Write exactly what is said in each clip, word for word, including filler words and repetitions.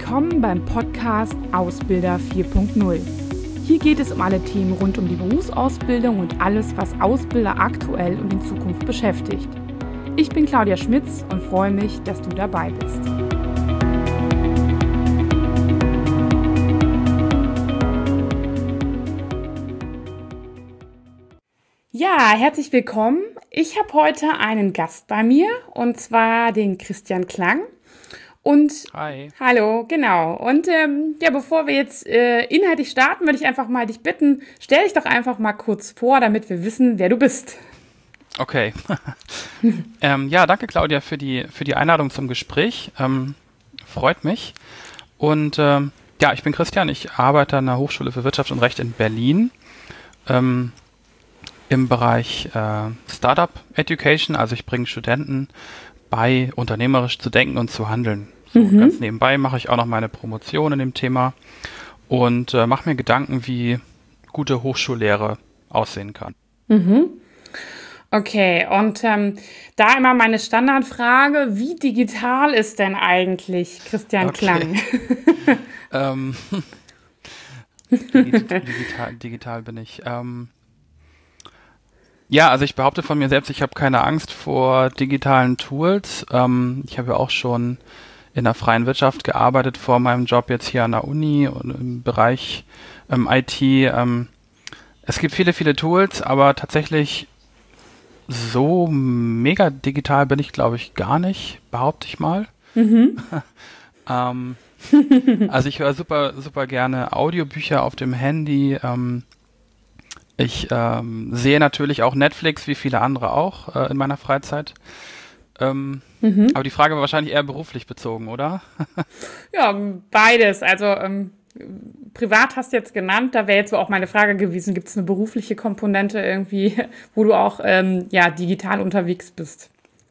Willkommen beim Podcast Ausbilder vier Punkt null. Hier geht es um alle Themen rund um die Berufsausbildung und alles, was Ausbilder aktuell und in Zukunft beschäftigt. Ich bin Claudia Schmitz und freue mich, dass du dabei bist. Ja, herzlich willkommen. Ich habe heute einen Gast bei mir und zwar den Christian Klang. Und Hi. Hallo, genau. Und ähm, ja, bevor wir jetzt äh, inhaltlich starten, würde ich einfach mal dich bitten, stell dich doch einfach mal kurz vor, damit wir wissen, wer du bist. Okay. ähm, ja, danke Claudia für die für die Einladung zum Gespräch. Ähm, freut mich. Und ähm, ja, ich bin Christian. Ich arbeite an der Hochschule für Wirtschaft und Recht in Berlin ähm, im Bereich äh, Startup Education. Also ich bringe Studenten bei, unternehmerisch zu denken und zu handeln. So, mhm. Ganz nebenbei mache ich auch noch meine Promotion in dem Thema und äh, mache mir Gedanken, wie gute Hochschullehre aussehen kann. Mhm. Okay, und ähm, da immer meine Standardfrage, wie digital ist denn eigentlich Christian Okay. Klang? ähm, digital, digital, digital bin ich. Ähm, Ja, also ich behaupte von mir selbst, ich habe keine Angst vor digitalen Tools. Ähm, ich habe ja auch schon in der freien Wirtschaft gearbeitet vor meinem Job jetzt hier an der Uni und im Bereich ähm, I T. Ähm, es gibt viele, viele Tools, aber tatsächlich so mega digital bin ich, glaube ich, gar nicht, behaupte ich mal. Mhm. ähm, also ich höre super, super gerne Audiobücher auf dem Handy. Ähm, Ich ähm, sehe natürlich auch Netflix, wie viele andere auch, äh, in meiner Freizeit. Ähm, mhm. Aber die Frage war wahrscheinlich eher beruflich bezogen, oder? Ja, beides. Also ähm, privat hast du jetzt genannt, da wäre jetzt so auch meine Frage gewesen, gibt es eine berufliche Komponente irgendwie, wo du auch ähm, ja, digital unterwegs bist?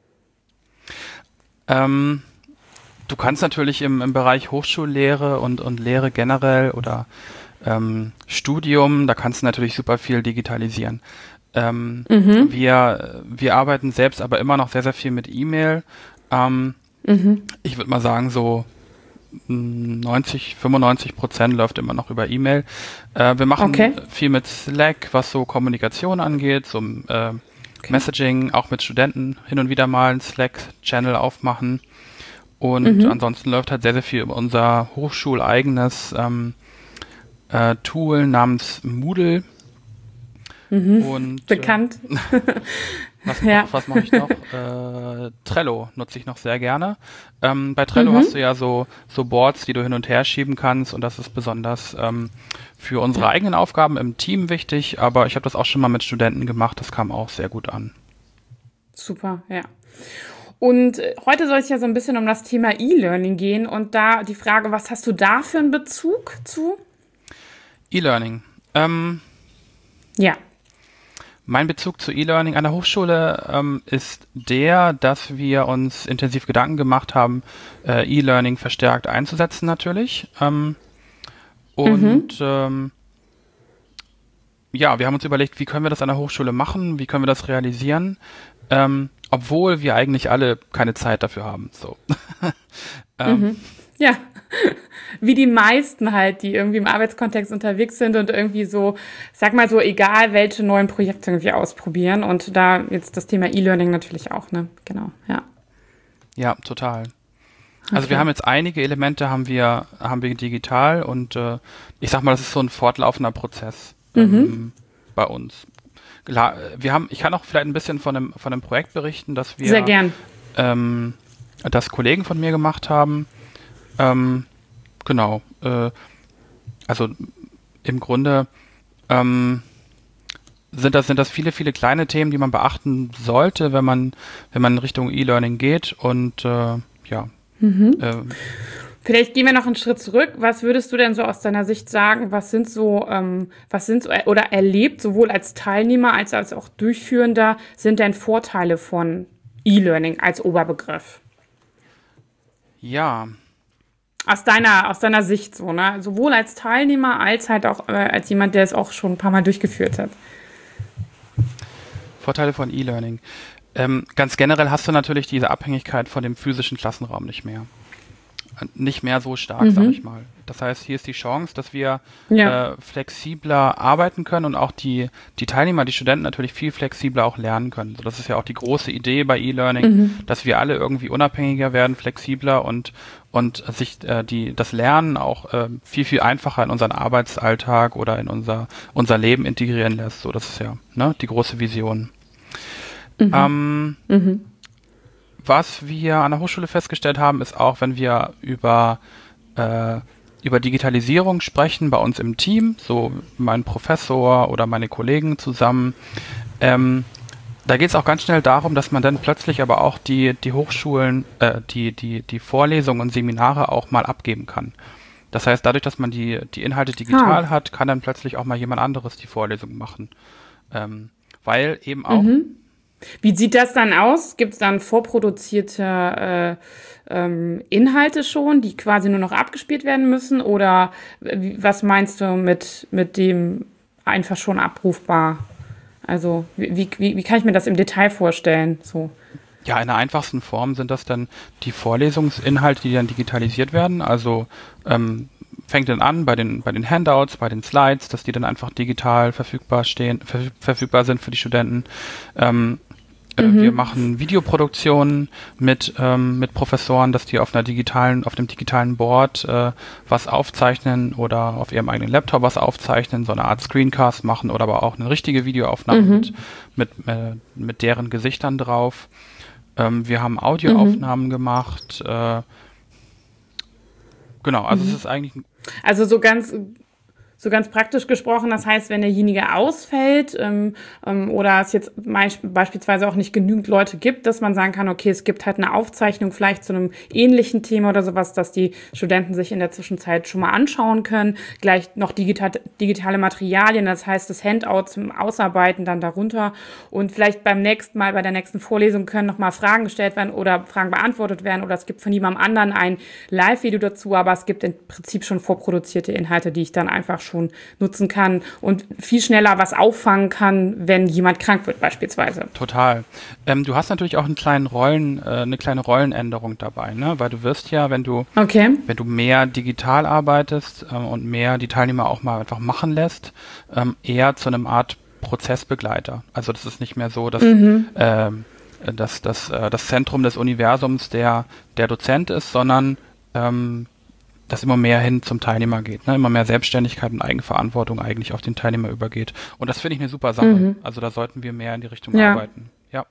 Ähm, du kannst natürlich im, im Bereich Hochschullehre und, und Lehre generell oder Ähm, Studium, da kannst du natürlich super viel digitalisieren. Ähm, mhm. wir, wir arbeiten selbst aber immer noch sehr, sehr viel mit E-Mail. Ähm, mhm. Ich würde mal sagen, so neunzig, fünfundneunzig Prozent läuft immer noch über E-Mail. Äh, wir machen okay. viel mit Slack, was so Kommunikation angeht, so äh, okay. Messaging, auch mit Studenten hin und wieder mal einen Slack-Channel aufmachen. Und mhm. ansonsten läuft halt sehr, sehr viel über unser hochschuleigenes ähm, Äh, Tool namens Moodle. Mhm, und bekannt. Äh, was ja. was mache ich noch? Äh, Trello nutze ich noch sehr gerne. Ähm, bei Trello mhm. hast du ja so, so Boards, die du hin und her schieben kannst und das ist besonders ähm, für unsere ja. eigenen Aufgaben im Team wichtig, aber ich habe das auch schon mal mit Studenten gemacht, das kam auch sehr gut an. Super, ja. Und heute soll es ja so ein bisschen um das Thema E-Learning gehen und da die Frage, was hast du da für einen Bezug zu? E-Learning. Ähm, ja. Mein Bezug zu E-Learning an der Hochschule ähm, ist der, dass wir uns intensiv Gedanken gemacht haben, äh, E-Learning verstärkt einzusetzen natürlich. Ähm, und mhm. ähm, ja, wir haben uns überlegt, wie können wir das an der Hochschule machen, wie können wir das realisieren, ähm, obwohl wir eigentlich alle keine Zeit dafür haben. So. ähm, mhm. Ja, wie die meisten halt, die irgendwie im Arbeitskontext unterwegs sind und irgendwie so, sag mal so, egal welche neuen Projekte irgendwie ausprobieren und da jetzt das Thema E-Learning natürlich auch, ne? Genau, ja. Ja, total. Also okay. wir haben jetzt einige Elemente haben wir, haben wir digital und äh, ich sag mal, das ist so ein fortlaufender Prozess ähm, mhm. bei uns. Klar, wir haben, ich kann auch vielleicht ein bisschen von einem, von einem Projekt berichten, das wir, Sehr gern. Ähm, das Kollegen von mir gemacht haben. Ähm, genau. Äh, also im Grunde ähm, sind das sind das viele viele kleine Themen, die man beachten sollte, wenn man wenn man in Richtung E-Learning geht und äh, ja. Mhm. Äh, Vielleicht gehen wir noch einen Schritt zurück. Was würdest du denn so aus deiner Sicht sagen? Was sind so ähm, was sind so oder erlebt sowohl als Teilnehmer als als auch Durchführender sind denn Vorteile von E-Learning als Oberbegriff? Ja. Aus deiner, aus deiner Sicht so, ne? Sowohl als Teilnehmer als halt auch äh, als jemand, der es auch schon ein paar Mal durchgeführt hat. Vorteile von E-Learning. Ähm, ganz generell hast du natürlich diese Abhängigkeit von dem physischen Klassenraum nicht mehr. nicht mehr so stark, Mhm. sag ich mal. Das heißt, hier ist die Chance, dass wir Ja. äh, flexibler arbeiten können und auch die, die Teilnehmer, die Studenten natürlich viel flexibler auch lernen können. So, das ist ja auch die große Idee bei E-Learning, Mhm. dass wir alle irgendwie unabhängiger werden, flexibler und, und sich äh, die, das Lernen auch äh, viel, viel einfacher in unseren Arbeitsalltag oder in unser, unser Leben integrieren lässt. So, das ist ja, ne, die große Vision. Mhm. Ähm, Mhm. Was wir an der Hochschule festgestellt haben, ist auch, wenn wir über, äh, über Digitalisierung sprechen, bei uns im Team, so mein Professor oder meine Kollegen zusammen, ähm, da geht es auch ganz schnell darum, dass man dann plötzlich aber auch die, die Hochschulen, äh, die, die, die Vorlesungen und Seminare auch mal abgeben kann. Das heißt, dadurch, dass man die, die Inhalte digital Ah. hat, kann dann plötzlich auch mal jemand anderes die Vorlesung machen. Ähm, weil eben auch Mhm. Wie sieht das dann aus? Gibt es dann vorproduzierte äh, ähm, Inhalte schon, die quasi nur noch abgespielt werden müssen? Oder wie, was meinst du mit, mit dem einfach schon abrufbar? Also wie, wie, wie kann ich mir das im Detail vorstellen? So. Ja, in der einfachsten Form sind das dann die Vorlesungsinhalte, die dann digitalisiert werden. Also ähm, fängt dann an bei den, bei den Handouts, bei den Slides, dass die dann einfach digital verfügbar stehen, verfüg- verfügbar sind für die Studenten. Ähm, äh, Wir Mhm. machen Videoproduktionen mit, ähm, mit Professoren, dass die auf einer digitalen, auf dem digitalen Board äh, was aufzeichnen oder auf ihrem eigenen Laptop was aufzeichnen, so eine Art Screencast machen oder aber auch eine richtige Videoaufnahme mit, Mhm. mit, äh, mit deren Gesichtern drauf. Ähm, wir haben Mhm. Audioaufnahmen gemacht. Äh, genau, also es Mhm. ist eigentlich ein Also so ganz So ganz praktisch gesprochen, das heißt, wenn derjenige ausfällt ähm, ähm, oder es jetzt meist- beispielsweise auch nicht genügend Leute gibt, dass man sagen kann, okay, es gibt halt eine Aufzeichnung vielleicht zu einem ähnlichen Thema oder sowas, dass die Studenten sich in der Zwischenzeit schon mal anschauen können. Gleich noch digital, digitale Materialien, das heißt das Handout zum Ausarbeiten dann darunter und vielleicht beim nächsten Mal, bei der nächsten Vorlesung können nochmal Fragen gestellt werden oder Fragen beantwortet werden oder es gibt von jemandem anderen ein Live-Video dazu, aber es gibt im Prinzip schon vorproduzierte Inhalte, die ich dann einfach schon nutzen kann und viel schneller was auffangen kann, wenn jemand krank wird beispielsweise. total. Ähm, du hast natürlich auch einen kleinen Rollen, äh, eine kleine Rollenänderung dabei, ne? Weil du wirst ja, wenn du, Okay. wenn du mehr digital arbeitest ähm, und mehr die Teilnehmer auch mal einfach machen lässt, ähm, eher zu einem Art Prozessbegleiter. Also das ist nicht mehr so, dass Mhm. ähm, dass, dass äh, das Zentrum des Universums der, der Dozent ist, sondern ähm, dass immer mehr hin zum Teilnehmer geht, ne? Immer mehr Selbstständigkeit und Eigenverantwortung eigentlich auf den Teilnehmer übergeht. Und das finde ich eine super Sache. Mhm. Also da sollten wir mehr in die Richtung Ja, arbeiten. Ja,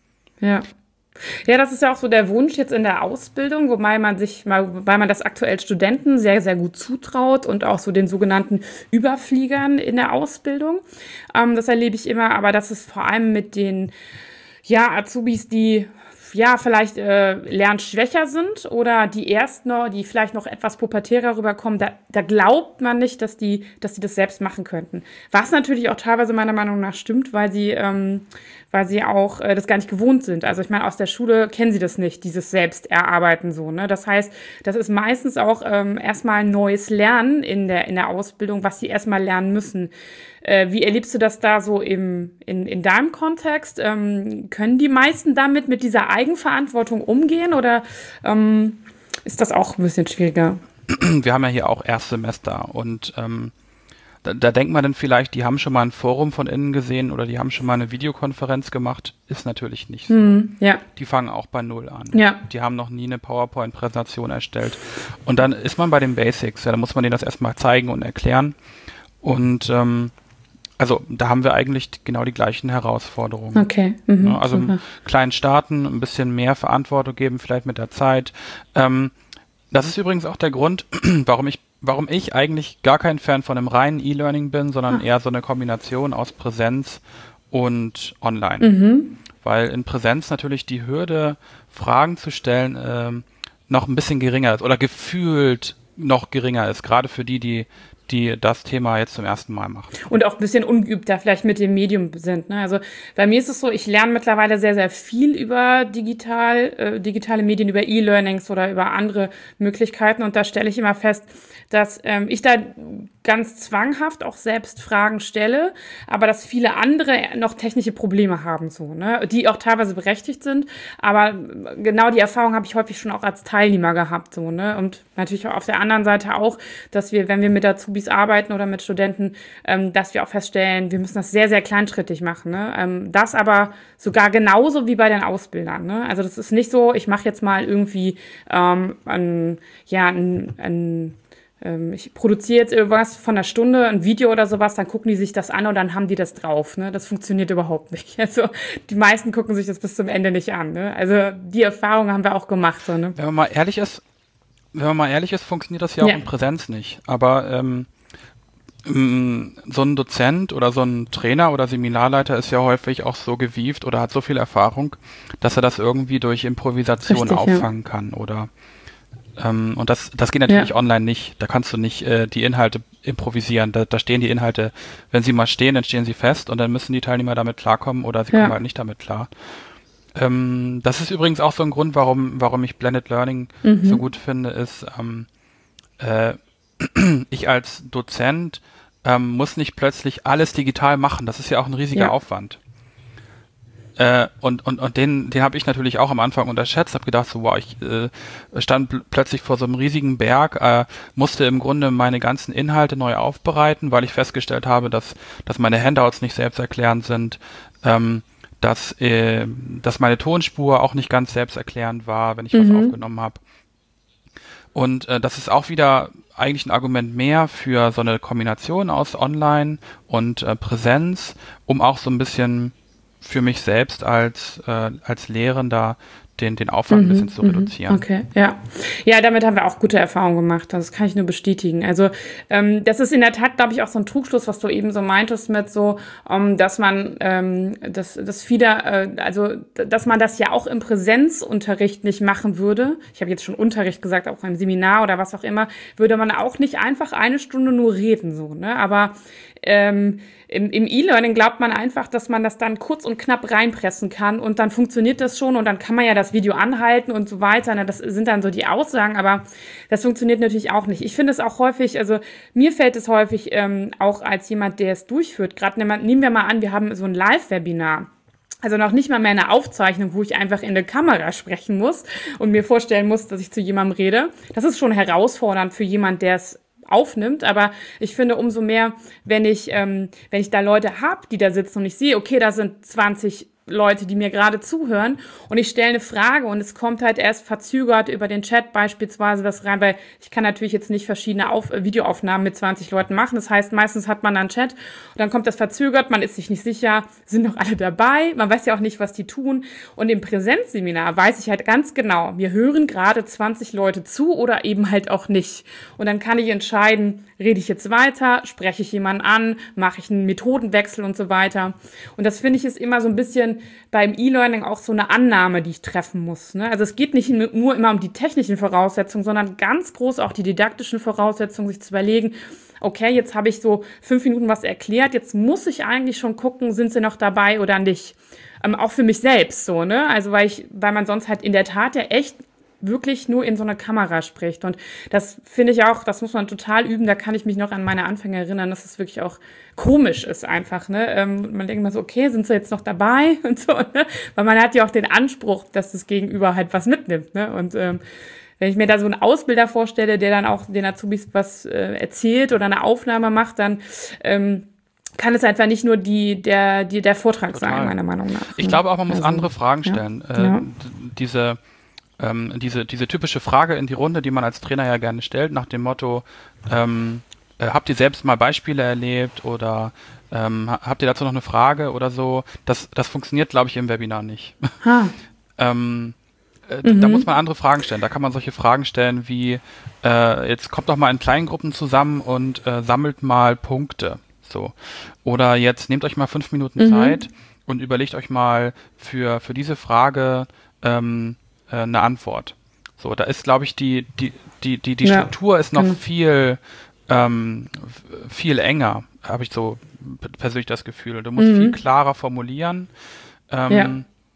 ja. Ja, das ist ja auch so der Wunsch jetzt in der Ausbildung, wobei man sich mal, wobei man das aktuell Studenten sehr, sehr gut zutraut und auch so den sogenannten Überfliegern in der Ausbildung. Ähm, das erlebe ich immer, aber das ist vor allem mit den ja, Azubis, die ja vielleicht äh, lernschwächer sind oder die erst noch, die vielleicht noch etwas pubertärer rüberkommen, da, da glaubt man nicht, dass die, dass die das selbst machen könnten. Was natürlich auch teilweise meiner Meinung nach stimmt, weil sie, ähm, weil sie auch äh, das gar nicht gewohnt sind. Also ich meine, aus der Schule kennen sie das nicht, dieses Selbsterarbeiten so. Ne? Das heißt, das ist meistens auch ähm, erstmal ein neues Lernen in der, in der Ausbildung, was sie erstmal lernen müssen. Äh, wie erlebst du das da so im, in, in deinem Kontext? Ähm, können die meisten damit mit dieser Eigenverantwortung umgehen oder ähm, ist das auch ein bisschen schwieriger? wir haben ja hier auch Erstsemester und ähm, da, da denkt man dann vielleicht, die haben schon mal ein Forum von innen gesehen oder die haben schon mal eine Videokonferenz gemacht. Ist natürlich nicht so. Hm, ja, Die fangen auch bei Null an. ja. Die haben noch nie eine PowerPoint-Präsentation erstellt. Und dann ist man bei den Basics. Ja, da muss man denen das erstmal zeigen und erklären. Und ähm, also da haben wir eigentlich genau die gleichen Herausforderungen. Okay. Mhm, Ja, also super. kleinen starten, ein bisschen mehr Verantwortung geben, vielleicht mit der Zeit. Ähm, das ist übrigens auch der Grund, warum ich, warum ich eigentlich gar kein Fan von einem reinen E-Learning bin, sondern Ah. eher so eine Kombination aus Präsenz und Online. Mhm. Weil in Präsenz natürlich die Hürde, Fragen zu stellen, ähm, noch ein bisschen geringer ist oder gefühlt noch geringer ist, gerade für die, die die das Thema jetzt zum ersten Mal machen. Und auch ein bisschen ungeübter vielleicht mit dem Medium sind. Ne? Also bei mir ist es so, ich lerne mittlerweile sehr, sehr viel über digital, äh, digitale Medien, über E-Learnings oder über andere Möglichkeiten. Und da stelle ich immer fest, dass ähm, ich da ganz zwanghaft auch selbst Fragen stelle, aber dass viele andere noch technische Probleme haben, so, ne? Die auch teilweise berechtigt sind. Aber genau die Erfahrung habe ich häufig schon auch als Teilnehmer gehabt. So, ne? Und natürlich auf der anderen Seite auch, dass wir, wenn wir mit Azubis arbeiten oder mit Studenten, ähm, dass wir auch feststellen, wir müssen das sehr, sehr kleinschrittig machen. Ne? Ähm, das aber sogar genauso wie bei den Ausbildern. Ne? Also das ist nicht so, ich mache jetzt mal irgendwie ähm, ein, ja, ein, ein ich produziere jetzt irgendwas von einer Stunde, ein Video oder sowas, dann gucken die sich das an und dann haben die das drauf. Ne? Das funktioniert überhaupt nicht. Also die meisten gucken sich das bis zum Ende nicht an. Ne? Also die Erfahrung haben wir auch gemacht. So, ne? Wenn man mal ehrlich ist, wenn man mal ehrlich ist, funktioniert das ja auch ja. in Präsenz nicht. Aber ähm, so ein Dozent oder so ein Trainer oder Seminarleiter ist ja häufig auch so gewieft oder hat so viel Erfahrung, dass er das irgendwie durch Improvisation Richtig, auffangen ja. kann oder Ähm, und das, das geht natürlich ja. online nicht. Da kannst du nicht äh, die Inhalte improvisieren. Da, da stehen die Inhalte, wenn sie mal stehen, dann stehen sie fest und dann müssen die Teilnehmer damit klarkommen oder sie ja. kommen halt nicht damit klar. Ähm, das ist übrigens auch so ein Grund, warum, warum ich Blended Learning mhm. so gut finde, ist, ähm, äh, ich als Dozent ähm, muss nicht plötzlich alles digital machen. Das ist ja auch ein riesiger ja. Aufwand. Äh, und und, und den, den habe ich natürlich auch am Anfang unterschätzt, habe gedacht, so wow, ich äh, stand pl- plötzlich vor so einem riesigen Berg, äh, musste im Grunde meine ganzen Inhalte neu aufbereiten, weil ich festgestellt habe, dass, dass meine Handouts nicht selbsterklärend sind, ähm, dass, äh, dass meine Tonspur auch nicht ganz selbsterklärend war, wenn ich mhm. was aufgenommen habe. Und äh, das ist auch wieder eigentlich ein Argument mehr für so eine Kombination aus Online und äh, Präsenz, um auch so ein bisschen für mich selbst als, äh, als Lehrender den, den Aufwand mhm, ein bisschen zu reduzieren. Okay, ja. Ja, damit haben wir auch gute Erfahrungen gemacht. Das kann ich nur bestätigen. Also ähm, das ist in der Tat, glaube ich, auch so ein Trugschluss, was du eben so meintest mit so, um, dass man ähm, dass, dass viele, äh, also dass man das ja auch im Präsenzunterricht nicht machen würde. Ich habe jetzt schon Unterricht gesagt, auch im Seminar oder was auch immer, würde man auch nicht einfach eine Stunde nur reden, so, ne? Aber ähm, im, im E-Learning glaubt man einfach, dass man das dann kurz und knapp reinpressen kann und dann funktioniert das schon und dann kann man ja das Video anhalten und so weiter. Das sind dann so die Aussagen, aber das funktioniert natürlich auch nicht. Ich finde es auch häufig, also mir fällt es häufig ähm, auch als jemand, der es durchführt, gerade nehmen wir mal an, wir haben so ein Live-Webinar. Also noch nicht mal mehr eine Aufzeichnung, wo ich einfach in eine Kamera sprechen muss und mir vorstellen muss, dass ich zu jemandem rede. Das ist schon herausfordernd für jemanden, der es aufnimmt, aber ich finde umso mehr, wenn ich ähm, wenn ich da Leute habe, die da sitzen und ich sehe, okay, da sind zwanzig Leute, die mir gerade zuhören und ich stelle eine Frage und es kommt halt erst verzögert über den Chat beispielsweise was rein, weil ich kann natürlich jetzt nicht verschiedene Auf- Videoaufnahmen mit zwanzig Leuten machen. Das heißt, meistens hat man dann Chat und dann kommt das verzögert, man ist sich nicht sicher, sind noch alle dabei, man weiß ja auch nicht, was die tun. Und im Präsenzseminar weiß ich halt ganz genau, mir hören gerade zwanzig Leute zu oder eben halt auch nicht. Und dann kann ich entscheiden, rede ich jetzt weiter, spreche ich jemanden an, mache ich einen Methodenwechsel und so weiter. Und das finde ich ist immer so ein bisschen beim E-Learning auch so eine Annahme, die ich treffen muss. Ne? Also es geht nicht nur immer um die technischen Voraussetzungen, sondern ganz groß auch die didaktischen Voraussetzungen, sich zu überlegen, okay, jetzt habe ich so fünf Minuten was erklärt, jetzt muss ich eigentlich schon gucken, sind sie noch dabei oder nicht. Ähm, auch für mich selbst so, ne? Also weil ich, weil man sonst halt in der Tat ja echt wirklich nur in so eine Kamera spricht. Und das finde ich auch, das muss man total üben. Da kann ich mich noch an meine Anfänge erinnern, dass es wirklich auch komisch ist einfach. Ne? Ähm, man denkt immer so, okay, sind sie jetzt noch dabei? Und so, ne? Weil man hat ja auch den Anspruch, dass das Gegenüber halt was mitnimmt. Ne? Und ähm, wenn ich mir da so einen Ausbilder vorstelle, der dann auch den Azubis was äh, erzählt oder eine Aufnahme macht, dann ähm, kann es einfach nicht nur die, der, die, der Vortrag Total. sein, meiner Meinung nach. Ich glaube auch, man muss also, andere Fragen stellen. Ja, äh, ja. d- diese Ähm, diese, diese typische Frage in die Runde, die man als Trainer ja gerne stellt, nach dem Motto, ähm, äh, habt ihr selbst mal Beispiele erlebt oder ähm, habt ihr dazu noch eine Frage oder so? Das, das funktioniert, glaube ich, im Webinar nicht. ähm, äh, mhm. Da muss man andere Fragen stellen. Da kann man solche Fragen stellen wie, äh, jetzt kommt doch mal in kleinen Gruppen zusammen und äh, sammelt mal Punkte. So. Oder jetzt nehmt euch mal fünf Minuten mhm. Zeit und überlegt euch mal für, für diese Frage, ähm, eine Antwort. So, da ist, glaube ich, die, die, die, die, die Struktur ja, ist noch genau. viel ähm, viel enger, habe ich so persönlich das Gefühl. Du musst Mhm. viel klarer formulieren. Ähm, Ja.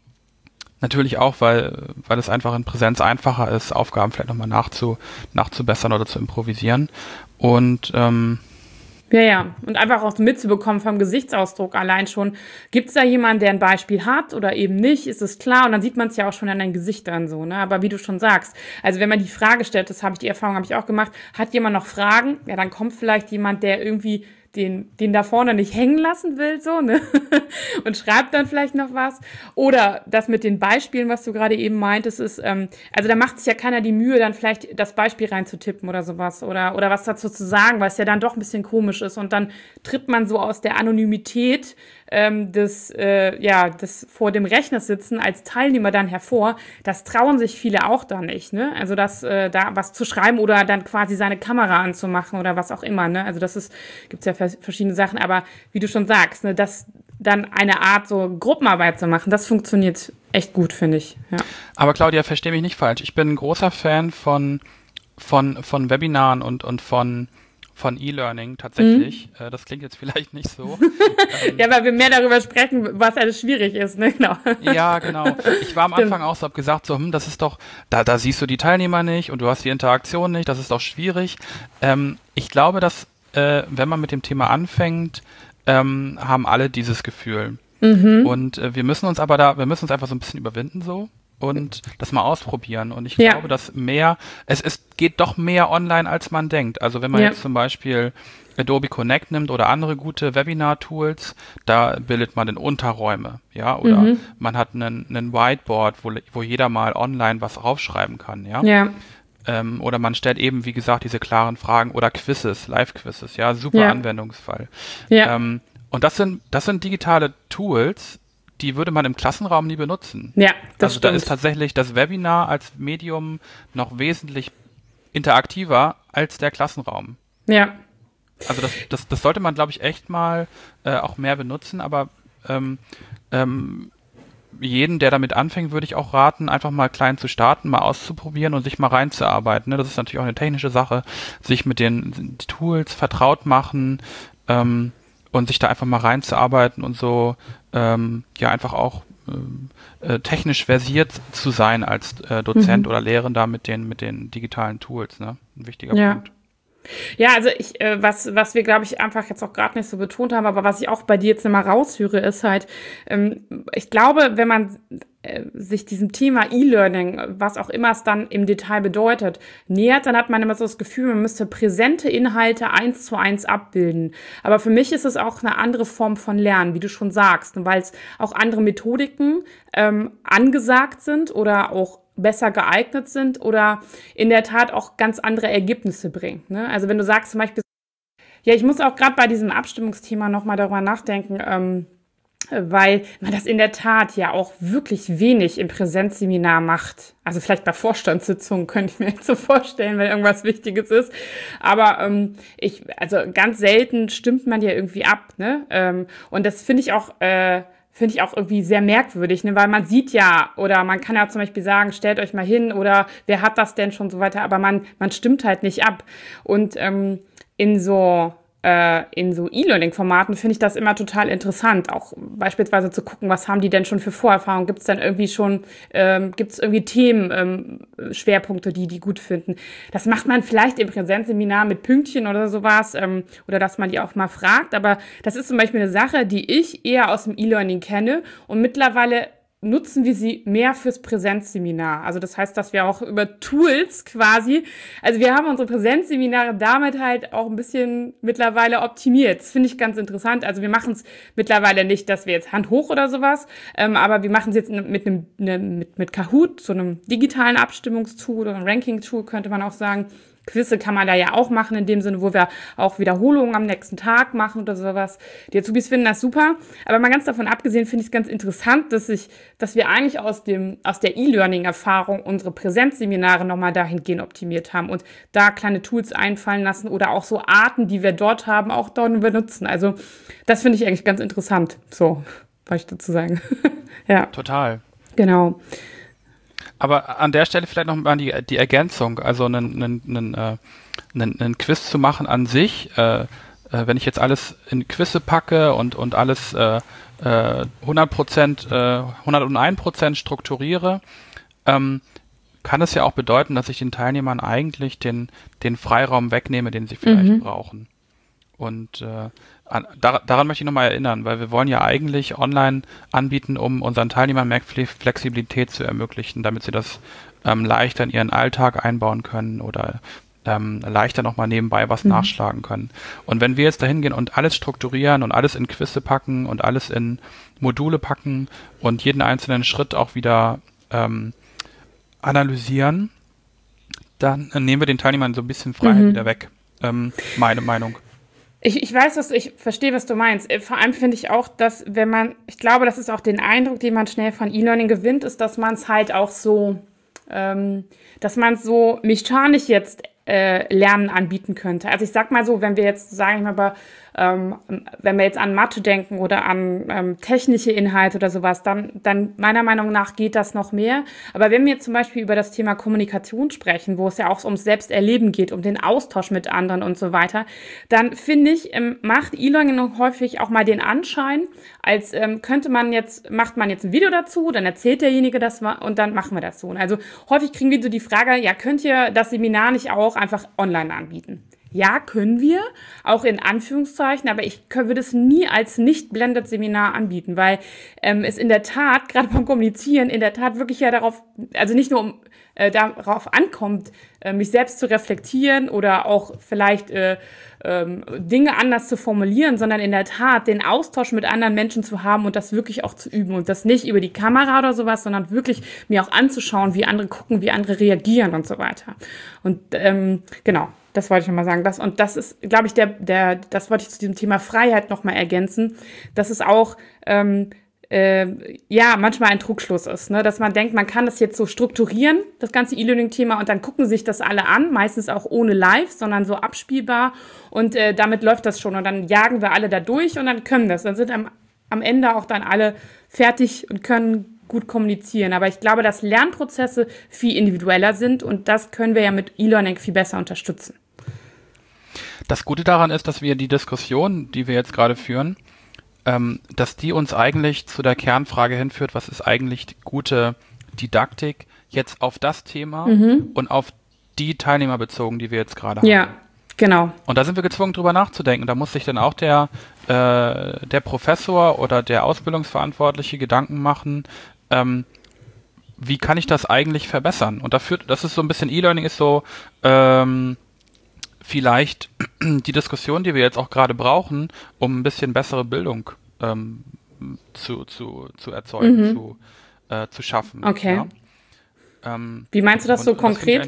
Natürlich auch, weil, weil es einfach in Präsenz einfacher ist, Aufgaben vielleicht nochmal nachzu, nachzubessern oder zu improvisieren. Und ähm, Ja, ja. Und einfach auch mitzubekommen vom Gesichtsausdruck allein schon. Gibt es da jemanden, der ein Beispiel hat oder eben nicht? Ist es klar? Und dann sieht man es ja auch schon an deinen Gesichtern so, ne? Aber wie du schon sagst, also wenn man die Frage stellt, das habe ich, die Erfahrung habe ich auch gemacht, hat jemand noch Fragen? Ja, dann kommt vielleicht jemand, der irgendwie den, den da vorne nicht hängen lassen will, so, ne? Und schreibt dann vielleicht noch was. Oder das mit den Beispielen, was du gerade eben meintest, ist, ähm, also da macht sich ja keiner die Mühe, dann vielleicht das Beispiel reinzutippen oder sowas oder, oder was dazu zu sagen, weil es ja dann doch ein bisschen komisch ist. Und dann tritt man so aus der Anonymität ähm, des, äh, ja, des vor dem Rechner sitzen als Teilnehmer dann hervor. Das trauen sich viele auch da nicht, ne? Also das, äh, da was zu schreiben oder dann quasi seine Kamera anzumachen oder was auch immer, ne? Also das ist, gibt's ja vers- verschiedene Sachen, aber wie du schon sagst, ne, das dann eine Art so Gruppenarbeit zu machen, das funktioniert echt gut, finde ich. Ja. aber Claudia, versteh mich nicht falsch. Ich bin ein großer Fan von, von, von Webinaren und, und von, von E-Learning tatsächlich. Mhm. Äh, das klingt jetzt vielleicht nicht so. ähm, Ja, weil wir mehr darüber sprechen, was alles schwierig ist, ne? Genau. Ja, genau. Ich war am Anfang auch so, hab gesagt, so, hm, das ist doch, da, da siehst du die Teilnehmer nicht und du hast die Interaktion nicht, das ist doch schwierig. Ähm, ich glaube, dass, äh, wenn man mit dem Thema anfängt, ähm, haben alle dieses Gefühl. Mhm. Und äh, wir müssen uns aber da, wir müssen uns einfach so ein bisschen überwinden so und das mal ausprobieren. Und ich Ja. glaube, dass mehr, es, es geht doch mehr online, als man denkt. Also wenn man Ja. jetzt zum Beispiel Adobe Connect nimmt oder andere gute Webinar-Tools, da bildet man in Unterräume, ja, oder Mhm. man hat einen, einen Whiteboard, wo, wo jeder mal online was raufschreiben kann, ja. Ja. Ähm, oder man stellt eben, wie gesagt, diese klaren Fragen oder Quizzes, Live-Quizzes, ja, super Ja. Anwendungsfall. Ja. Ähm, und das sind, das sind digitale Tools, die würde man im Klassenraum nie benutzen. Ja, das Also da stimmt. ist tatsächlich das Webinar als Medium noch wesentlich interaktiver als der Klassenraum. Ja. Also das, das, das sollte man, glaube ich, echt mal äh, auch mehr benutzen, aber ähm, ähm, jeden, der damit anfängt, würde ich auch raten, einfach mal klein zu starten, mal auszuprobieren und sich mal reinzuarbeiten. Ne? Das ist natürlich auch eine technische Sache, sich mit den Tools vertraut machen ähm, und sich da einfach mal reinzuarbeiten und so ähm, ja einfach auch ähm, äh, technisch versiert zu sein als äh, Dozent Mhm. oder Lehrender mit den mit den digitalen Tools. Ne? Ein wichtiger Ja. Punkt. Ja, also ich, äh, was, was wir, glaube ich, einfach jetzt auch gerade nicht so betont haben, aber was ich auch bei dir jetzt nochmal raushöre, ist halt, ähm, ich glaube, wenn man äh, sich diesem Thema E-Learning, was auch immer es dann im Detail bedeutet, nähert, dann hat man immer so das Gefühl, man müsste präsente Inhalte eins zu eins abbilden. Aber für mich ist es auch eine andere Form von Lernen, wie du schon sagst, weil es auch andere Methodiken ähm, angesagt sind oder auch besser geeignet sind oder in der Tat auch ganz andere Ergebnisse bringen. Ne? Also wenn du sagst zum Beispiel, ja, ich muss auch gerade bei diesem Abstimmungsthema nochmal darüber nachdenken, ähm, weil man das in der Tat ja auch wirklich wenig im Präsenzseminar macht. Also vielleicht bei Vorstandssitzungen könnte ich mir jetzt so vorstellen, wenn irgendwas Wichtiges ist. Aber ähm, ich, also ganz selten stimmt man ja irgendwie ab. Ne? Ähm, und das finde ich auch äh, finde ich auch irgendwie sehr merkwürdig, ne? Weil man sieht ja, oder man kann ja zum Beispiel sagen, stellt euch mal hin oder wer hat das denn schon so weiter, aber man, man stimmt halt nicht ab. Und ähm, in so äh, in so E-Learning-Formaten finde ich das immer total interessant, auch beispielsweise zu gucken, was haben die denn schon für Vorerfahrungen, gibt es dann irgendwie schon, ähm, gibt es irgendwie Themen, ähm, Schwerpunkte, die die gut finden. Das macht man vielleicht im Präsenzseminar mit Pünktchen oder sowas, ähm, oder dass man die auch mal fragt, aber das ist zum Beispiel eine Sache, die ich eher aus dem E-Learning kenne und mittlerweile nutzen wir sie mehr fürs Präsenzseminar. Also das heißt, dass wir auch über Tools quasi, also wir haben unsere Präsenzseminare damit halt auch ein bisschen mittlerweile optimiert. Das finde ich ganz interessant. Also wir machen es mittlerweile nicht, dass wir jetzt Hand hoch oder sowas, ähm, aber wir machen es jetzt mit einem ne, mit, mit Kahoot, so einem digitalen Abstimmungstool oder einem Ranking-Tool, könnte man auch sagen. Quizze kann man da ja auch machen, in dem Sinne, wo wir auch Wiederholungen am nächsten Tag machen oder sowas. Die Azubis finden das super. Aber mal ganz davon abgesehen, finde ich es ganz interessant, dass ich, dass wir eigentlich aus dem, aus der E-Learning-Erfahrung unsere Präsenzseminare nochmal dahingehend optimiert haben und da kleine Tools einfallen lassen oder auch so Arten, die wir dort haben, auch dort benutzen. Also, das finde ich eigentlich ganz interessant. So, wollte ich dazu sagen. Ja. Total. Genau. Aber an der Stelle vielleicht noch mal die, die Ergänzung, also einen, einen, einen, äh, einen, einen Quiz zu machen an sich, äh, äh, wenn ich jetzt alles in Quizze packe und, und alles äh, äh, hundert Prozent, äh, hunderteins Prozent strukturiere, ähm, kann es ja auch bedeuten, dass ich den Teilnehmern eigentlich den, den Freiraum wegnehme, den sie vielleicht mhm. brauchen. Und äh, an, dar, daran möchte ich nochmal erinnern, weil wir wollen ja eigentlich online anbieten, um unseren Teilnehmern mehr Flexibilität zu ermöglichen, damit sie das ähm, leichter in ihren Alltag einbauen können oder ähm, leichter nochmal nebenbei was mhm. nachschlagen können. Und wenn wir jetzt dahin gehen und alles strukturieren und alles in Quizze packen und alles in Module packen und jeden einzelnen Schritt auch wieder ähm, analysieren, dann nehmen wir den Teilnehmern so ein bisschen Freiheit mhm. wieder weg. Ähm, meine Meinung. Ich, ich weiß, was ich verstehe, was du meinst. Vor allem finde ich auch, dass wenn man, ich glaube, das ist auch den Eindruck, den man schnell von E-Learning gewinnt, ist, dass man es halt auch so, ähm, dass man es so mechanisch jetzt äh, Lernen anbieten könnte. Also ich sag mal so, wenn wir jetzt, sage ich mal, bei, ähm, wenn wir jetzt an Mathe denken oder an ähm, technische Inhalte oder sowas, dann, dann meiner Meinung nach geht das noch mehr. Aber wenn wir zum Beispiel über das Thema Kommunikation sprechen, wo es ja auch ums Selbsterleben geht, um den Austausch mit anderen und so weiter, dann finde ich, ähm, macht E-Learning häufig auch mal den Anschein, als ähm, könnte man jetzt, macht man jetzt ein Video dazu, dann erzählt derjenige das mal und dann machen wir das so. Also häufig kriegen wir so die Frage, ja, könnt ihr das Seminar nicht auch einfach online anbieten? Ja, können wir, auch in Anführungszeichen, aber ich würde es nie als Nicht-Blended-Seminar anbieten, weil ähm, es in der Tat, gerade beim Kommunizieren, in der Tat wirklich ja darauf, also nicht nur um, äh, darauf ankommt, äh, mich selbst zu reflektieren oder auch vielleicht äh, ähm, Dinge anders zu formulieren, sondern in der Tat den Austausch mit anderen Menschen zu haben und das wirklich auch zu üben und das nicht über die Kamera oder sowas, sondern wirklich mir auch anzuschauen, wie andere gucken, wie andere reagieren und so weiter. Und ähm, genau. Das wollte ich nochmal sagen. Das, und das ist, glaube ich, der, der, das wollte ich zu diesem Thema Freiheit nochmal ergänzen, dass es auch, ähm, äh, ja, manchmal ein Trugschluss ist, ne? Dass man denkt, man kann das jetzt so strukturieren, das ganze E-Learning-Thema, und dann gucken sich das alle an, meistens auch ohne Live, sondern so abspielbar, und äh, damit läuft das schon und dann jagen wir alle da durch und dann können das. Dann sind am, am Ende auch dann alle fertig und können gut kommunizieren. Aber ich glaube, dass Lernprozesse viel individueller sind und das können wir ja mit E-Learning viel besser unterstützen. Das Gute daran ist, dass wir die Diskussion, die wir jetzt gerade führen, ähm, dass die uns eigentlich zu der Kernfrage hinführt, was ist eigentlich die gute Didaktik jetzt auf das Thema mhm. und auf die Teilnehmer bezogen, die wir jetzt gerade haben. Ja, genau. Und da sind wir gezwungen, drüber nachzudenken. Da muss sich dann auch der, äh, der Professor oder der Ausbildungsverantwortliche Gedanken machen, ähm, wie kann ich das eigentlich verbessern? Und dafür, das ist so ein bisschen, E-Learning ist so, ähm, vielleicht die Diskussion, die wir jetzt auch gerade brauchen, um ein bisschen bessere Bildung ähm, zu, zu, zu erzeugen, mhm. zu, äh, zu schaffen. Okay. Ja? Ähm, Wie meinst du das so konkret? Das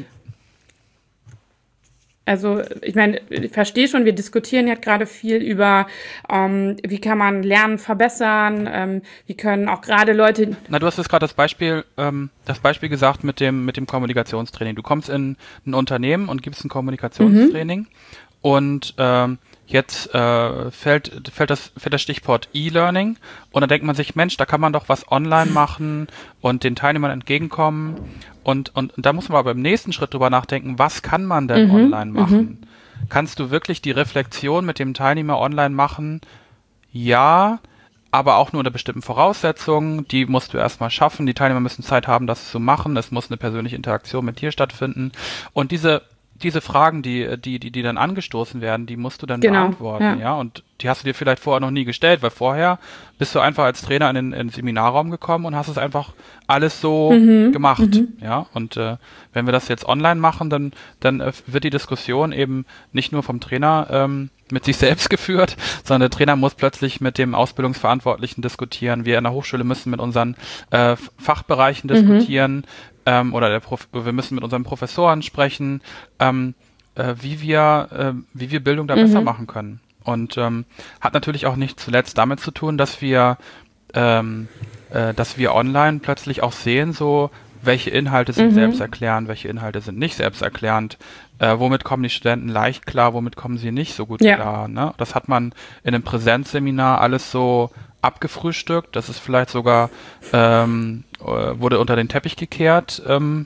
Also ich meine, ich verstehe schon, wir diskutieren jetzt gerade viel über, ähm, wie kann man Lernen verbessern, ähm, wie können auch gerade Leute... Na, du hast jetzt gerade das Beispiel, ähm, das Beispiel gesagt mit dem, mit dem Kommunikationstraining. Du kommst in ein Unternehmen und gibst ein Kommunikationstraining mhm. und ähm, jetzt äh, fällt, fällt, das, fällt das Stichwort E-Learning und dann denkt man sich, Mensch, da kann man doch was online machen und den Teilnehmern entgegenkommen. Und, und, und da muss man aber im nächsten Schritt drüber nachdenken, was kann man denn mhm, online machen? Mhm. Kannst du wirklich die Reflexion mit dem Teilnehmer online machen? Ja, aber auch nur unter bestimmten Voraussetzungen. Die musst du erstmal schaffen. Die Teilnehmer müssen Zeit haben, das zu machen. Es muss eine persönliche Interaktion mit dir stattfinden. Und diese diese Fragen, die, die, die, die dann angestoßen werden, die musst du dann genau, beantworten, ja. ja. Und die hast du dir vielleicht vorher noch nie gestellt, weil vorher bist du einfach als Trainer in den, in den Seminarraum gekommen und hast es einfach alles so mhm, gemacht, mhm. ja. Und äh, wenn wir das jetzt online machen, dann, dann äh, wird die Diskussion eben nicht nur vom Trainer ähm, mit sich selbst geführt, sondern der Trainer muss plötzlich mit dem Ausbildungsverantwortlichen diskutieren. Wir an der Hochschule müssen mit unseren äh, Fachbereichen diskutieren, mhm. ähm, oder der Prof- wir müssen mit unseren Professoren sprechen, ähm, äh, wie wir, äh, wie wir Bildung da mhm. besser machen können. Und ähm, hat natürlich auch nicht zuletzt damit zu tun, dass wir, ähm, äh, dass wir online plötzlich auch sehen, so welche Inhalte sind mhm. selbsterklärend, welche Inhalte sind nicht selbsterklärend, äh, womit kommen die Studenten leicht klar, womit kommen sie nicht so gut ja. klar. Ne? Das hat man in einem Präsenzseminar alles so abgefrühstückt, das ist vielleicht sogar, ähm, äh, wurde unter den Teppich gekehrt, ähm,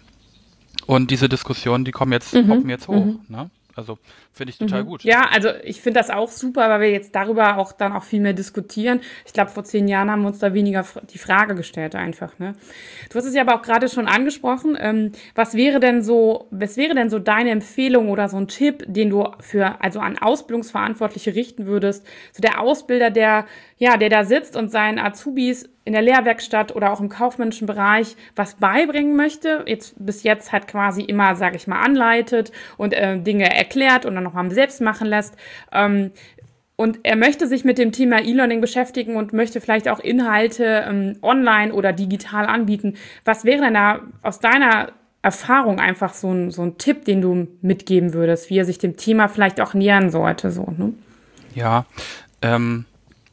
und diese Diskussionen, die kommen jetzt, Mhm. poppen jetzt hoch, Mhm. ne? Also finde ich total Mhm. gut. Ja, also ich finde das auch super, weil wir jetzt darüber auch dann auch viel mehr diskutieren. Ich glaube, vor zehn Jahren haben wir uns da weniger f- die Frage gestellt einfach, ne? Du hast es ja aber auch gerade schon angesprochen. Ähm, was wäre denn so, was wäre denn so deine Empfehlung oder so ein Tipp, den du für, also an Ausbildungsverantwortliche richten würdest? So der Ausbilder, der, ja, der da sitzt und seinen Azubis in der Lehrwerkstatt oder auch im kaufmännischen Bereich was beibringen möchte, jetzt bis jetzt halt quasi immer, sage ich mal, anleitet und äh, Dinge erklärt und dann noch mal selbst machen lässt. Ähm, und er möchte sich mit dem Thema E-Learning beschäftigen und möchte vielleicht auch Inhalte ähm, online oder digital anbieten. Was wäre denn da aus deiner Erfahrung einfach so ein, so ein Tipp, den du mitgeben würdest, wie er sich dem Thema vielleicht auch nähern sollte? So, ne? Ja, ähm,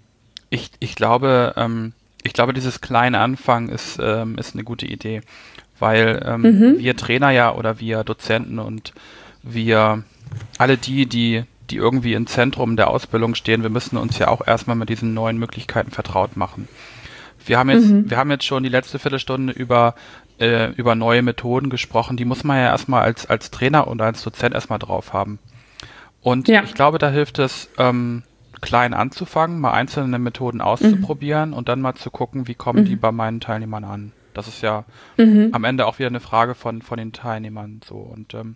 ich, ich glaube, ähm, ich glaube, dieses kleine Anfangen ist, ähm, ist eine gute Idee, weil ähm, Mhm. wir Trainer ja oder wir Dozenten und wir alle die, die, die irgendwie im Zentrum der Ausbildung stehen, wir müssen uns ja auch erstmal mit diesen neuen Möglichkeiten vertraut machen. Wir haben jetzt, Mhm. wir haben jetzt schon die letzte Viertelstunde über, äh, über neue Methoden gesprochen, die muss man ja erstmal als, als Trainer und als Dozent erstmal drauf haben. Und Ja. ich glaube, da hilft es, ähm, klein anzufangen, mal einzelne Methoden Mhm. auszuprobieren und dann mal zu gucken, wie kommen die Mhm. bei meinen Teilnehmern an. Das ist ja Mhm. am Ende auch wieder eine Frage von, von den Teilnehmern so. Und ähm,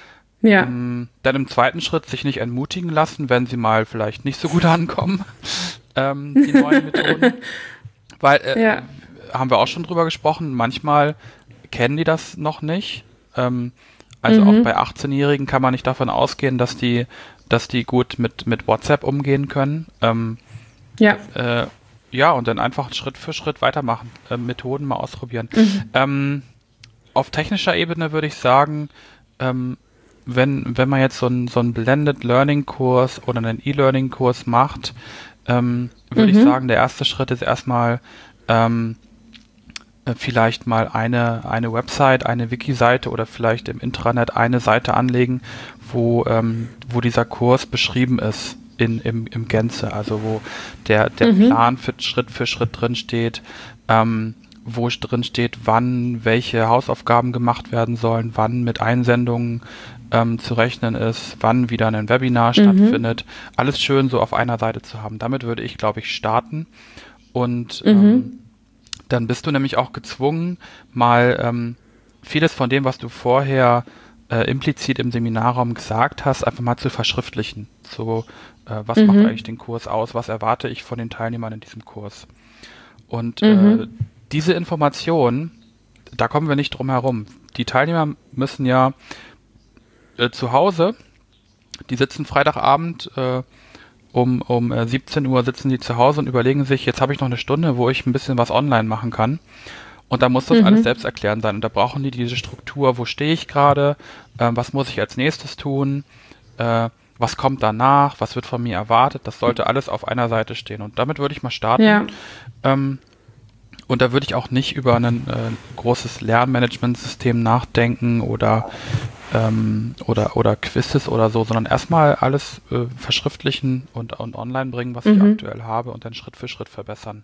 Ja. mh, dann im zweiten Schritt sich nicht entmutigen lassen, wenn sie mal vielleicht nicht so gut ankommen, ähm, die neuen Methoden. Weil, äh, Ja. haben wir auch schon drüber gesprochen, manchmal kennen die das noch nicht. Ähm, also auch Mhm. bei achtzehn-Jährigen kann man nicht davon ausgehen, dass die, dass die gut mit, mit WhatsApp umgehen können. Ähm, Ja. äh, ja, und dann einfach Schritt für Schritt weitermachen, äh, Methoden mal ausprobieren. Mhm. Ähm, auf technischer Ebene würde ich sagen, ähm, wenn, wenn man jetzt so einen so einen Blended Learning Kurs oder einen E-Learning Kurs macht, ähm, würde ich Mhm. sagen, der erste Schritt ist erstmal ähm, äh, vielleicht mal eine, eine Website, eine Wiki-Seite oder vielleicht im Intranet eine Seite anlegen, wo, ähm, wo dieser Kurs beschrieben ist in, im, im Gänze, also wo der, der Mhm. Plan für Schritt für Schritt drin steht, ähm, wo drin steht, wann welche Hausaufgaben gemacht werden sollen, wann mit Einsendungen ähm, zu rechnen ist, wann wieder ein Webinar Mhm. stattfindet. Alles schön so auf einer Seite zu haben. Damit würde ich, glaube ich, starten. Und ähm, Mhm. dann bist du nämlich auch gezwungen, mal ähm, vieles von dem, was du vorher äh, implizit im Seminarraum gesagt hast, einfach mal zu verschriftlichen. So, äh, was macht eigentlich Mhm. den Kurs aus? Was erwarte ich von den Teilnehmern in diesem Kurs? Und äh, Mhm. diese Information, da kommen wir nicht drum herum. Die Teilnehmer müssen ja äh, zu Hause, die sitzen Freitagabend äh, um, um äh, siebzehn Uhr sitzen die zu Hause und überlegen sich, jetzt habe ich noch eine Stunde, wo ich ein bisschen was online machen kann. Und da muss das alles Mhm. selbsterklärend sein. Und da brauchen die diese Struktur, wo stehe ich gerade, äh, was muss ich als nächstes tun, äh, was kommt danach, was wird von mir erwartet. Das sollte alles auf einer Seite stehen. Und damit würde ich mal starten. Ja. Ähm, und da würde ich auch nicht über ein äh, großes Lernmanagementsystem nachdenken oder, ähm, oder, oder Quizzes oder so, sondern erstmal alles äh, verschriftlichen und, und online bringen, was ich Mhm. aktuell habe und dann Schritt für Schritt verbessern.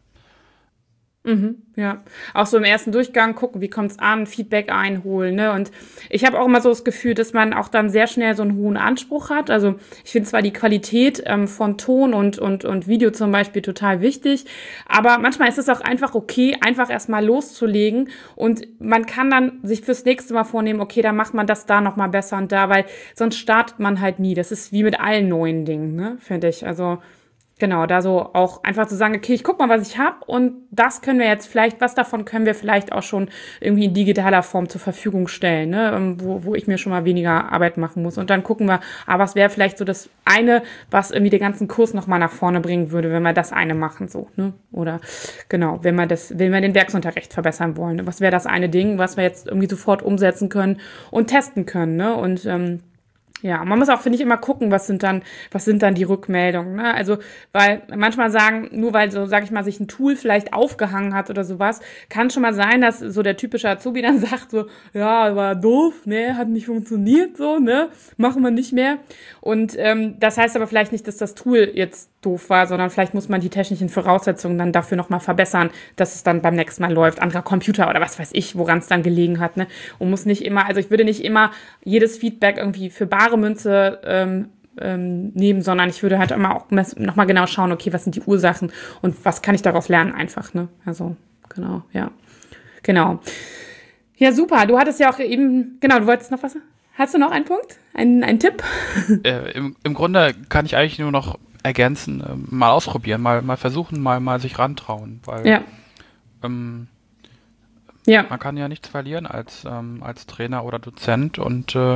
Mhm, ja. Auch so im ersten Durchgang gucken, wie kommt's an, Feedback einholen, ne? Und ich habe auch immer so das Gefühl, dass man auch dann sehr schnell so einen hohen Anspruch hat. Also ich finde zwar die Qualität ähm, von Ton und, und, und Video zum Beispiel total wichtig, aber manchmal ist es auch einfach okay, einfach erstmal loszulegen und man kann dann sich fürs nächste Mal vornehmen, okay, dann macht man das da nochmal besser und da, weil sonst startet man halt nie. Das ist wie mit allen neuen Dingen, ne? Finde ich. Also genau, da so auch einfach zu sagen, okay, ich guck mal, was ich habe und das können wir jetzt vielleicht, was davon können wir vielleicht auch schon irgendwie in digitaler Form zur Verfügung stellen, ne? ähm, wo, wo ich mir schon mal weniger Arbeit machen muss. Und dann gucken wir, ah, was wäre vielleicht so das eine, was irgendwie den ganzen Kurs nochmal nach vorne bringen würde, wenn wir das eine machen, so, ne? Oder genau, wenn wir das, wenn wir den Werksunterricht verbessern wollen. Ne? Was wäre das eine Ding, was wir jetzt irgendwie sofort umsetzen können und testen können, ne? Und ähm, Ja, man muss auch, finde ich, immer gucken, was sind dann, was sind dann die Rückmeldungen, ne? Also, weil manchmal sagen, nur weil so, sag ich mal, sich ein Tool vielleicht aufgehangen hat oder sowas, kann schon mal sein, dass so der typische Azubi dann sagt so, ja, war doof, ne, hat nicht funktioniert, so, ne, machen wir nicht mehr. Und ähm, das heißt aber vielleicht nicht, dass das Tool jetzt doof war, sondern vielleicht muss man die technischen Voraussetzungen dann dafür nochmal verbessern, dass es dann beim nächsten Mal läuft. Anderer Computer oder was weiß ich, woran es dann gelegen hat, ne? Und muss nicht immer, also ich würde nicht immer jedes Feedback irgendwie für bare Münze ähm, ähm, nehmen, sondern ich würde halt immer auch nochmal genau schauen, okay, was sind die Ursachen und was kann ich daraus lernen einfach, ne? Also, genau, ja. Genau. Ja, super. Du hattest ja auch eben, genau, du wolltest noch was? Hast du noch einen Punkt? Einen, einen Tipp? Äh, im, Im Grunde kann ich eigentlich nur noch ergänzen, äh, mal ausprobieren, mal, mal versuchen, mal, mal sich rantrauen, weil Ja. ähm, Ja. man kann ja nichts verlieren als, ähm, als Trainer oder Dozent und äh,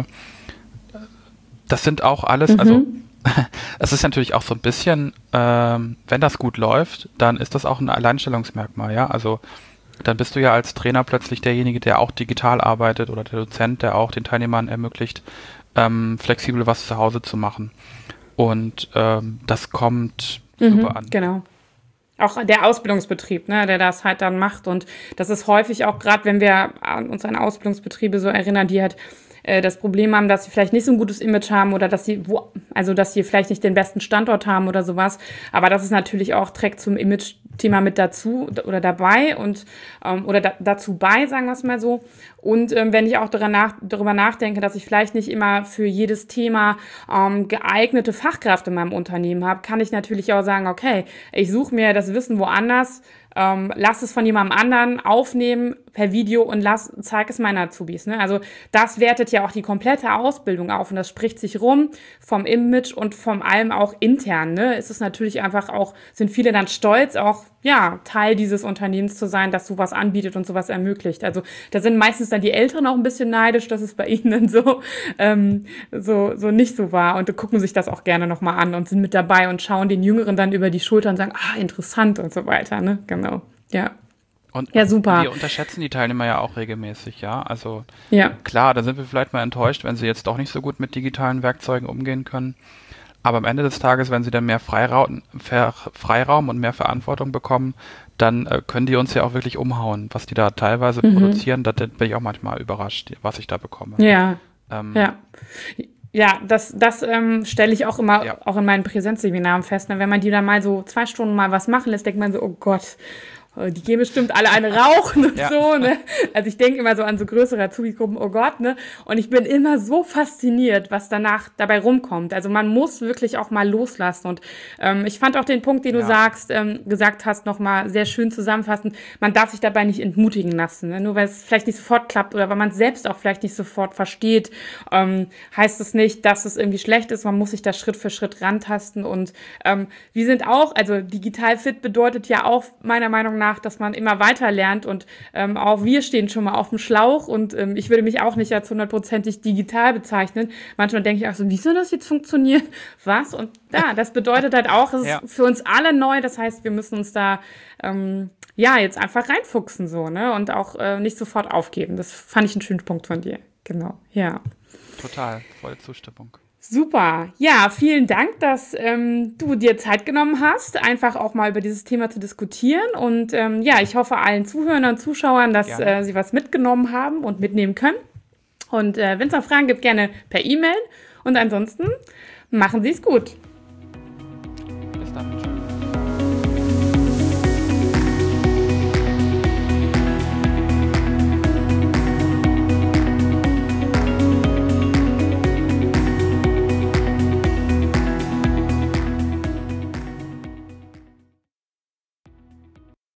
das sind auch alles, Mhm. also es ist natürlich auch so ein bisschen, ähm, wenn das gut läuft, dann ist das auch ein Alleinstellungsmerkmal, ja, also dann bist du ja als Trainer plötzlich derjenige, der auch digital arbeitet oder der Dozent, der auch den Teilnehmern ermöglicht, ähm, flexibel was zu Hause zu machen. Und ähm, das kommt Mhm, super an. genau. Auch der Ausbildungsbetrieb, ne, der das halt dann macht. Und das ist häufig auch, gerade wenn wir an uns an Ausbildungsbetriebe so erinnern, die halt äh, das Problem haben, dass sie vielleicht nicht so ein gutes Image haben oder dass sie, wo, also dass sie vielleicht nicht den besten Standort haben oder sowas. Aber das ist natürlich auch, trägt zum Image-Thema mit dazu oder dabei und ähm, oder da, dazu bei, sagen wir es mal so. Und ähm, wenn ich auch darüber, nach, darüber nachdenke, dass ich vielleicht nicht immer für jedes Thema ähm, geeignete Fachkräfte in meinem Unternehmen habe, kann ich natürlich auch sagen, okay, ich suche mir das Wissen woanders, ähm, lass es von jemandem anderen aufnehmen per Video und lass, zeig es meinen Azubis. Ne? Also das wertet ja auch die komplette Ausbildung auf und das spricht sich rum vom Image und vom allem auch intern. Ne? Es ist natürlich einfach auch, sind viele dann stolz, auch ja Teil dieses Unternehmens zu sein, das sowas anbietet und sowas ermöglicht. Also da sind meistens dann die Älteren auch ein bisschen neidisch, dass es bei ihnen so ähm, so so nicht so war und gucken sich das auch gerne nochmal an und sind mit dabei und schauen den Jüngeren dann über die Schulter und sagen, ah, interessant und so weiter. Ne? Genau, ja. Und Ja, super. wir unterschätzen die Teilnehmer ja auch regelmäßig, ja. Also Ja. klar, da sind wir vielleicht mal enttäuscht, wenn sie jetzt doch nicht so gut mit digitalen Werkzeugen umgehen können. Aber am Ende des Tages, wenn sie dann mehr Freiraum, Ver, Freiraum und mehr Verantwortung bekommen, dann äh, können die uns ja auch wirklich umhauen. Was die da teilweise Mhm. produzieren, da bin ich auch manchmal überrascht, was ich da bekomme. Ja, Ähm, ja. Ja, das, das ähm, stelle ich auch immer, Ja. auch in meinen Präsenzseminaren fest. Ne? Wenn man die dann mal so zwei Stunden mal was machen lässt, denkt man so, oh Gott, äh, die gehen bestimmt alle eine rauchen und Ja. so, ne? Also ich denke immer so an so größere Azubi-Gruppen, oh Gott, ne? Und ich bin immer so fasziniert, was danach dabei rumkommt. Also man muss wirklich auch mal loslassen. Und ähm, ich fand auch den Punkt, den du Ja. sagst, ähm, gesagt hast, nochmal sehr schön zusammenfassend. Man darf sich dabei nicht entmutigen lassen. Ne? Nur weil es vielleicht nicht sofort klappt oder weil man es selbst auch vielleicht nicht sofort versteht, ähm, heißt es nicht, dass es irgendwie schlecht ist. Man muss sich da Schritt für Schritt rantasten. Und ähm, wir sind auch, also digital fit bedeutet ja auch meiner Meinung nach, dass man immer weiter lernt und ähm, auch wir stehen schon mal auf dem Schlauch und ähm, ich würde mich auch nicht als hundertprozentig digital bezeichnen. Manchmal denke ich auch so, wie soll das jetzt funktionieren? Was? Und ja, das bedeutet halt auch, es Ja. ist für uns alle neu, das heißt, wir müssen uns da ähm, ja jetzt einfach reinfuchsen so, ne? Und auch äh, nicht sofort aufgeben. Das fand ich einen schönen Punkt von dir. Genau, ja. Total, volle Zustimmung. Super. Ja, vielen Dank, dass ähm, du dir Zeit genommen hast, einfach auch mal über dieses Thema zu diskutieren. Und ähm, ja, ich hoffe allen Zuhörern und Zuschauern, dass Gerne. äh, sie was mitgenommen haben und mitnehmen können. Und äh, wenn es noch Fragen gibt, gerne per E-Mail. Und ansonsten machen Sie es gut.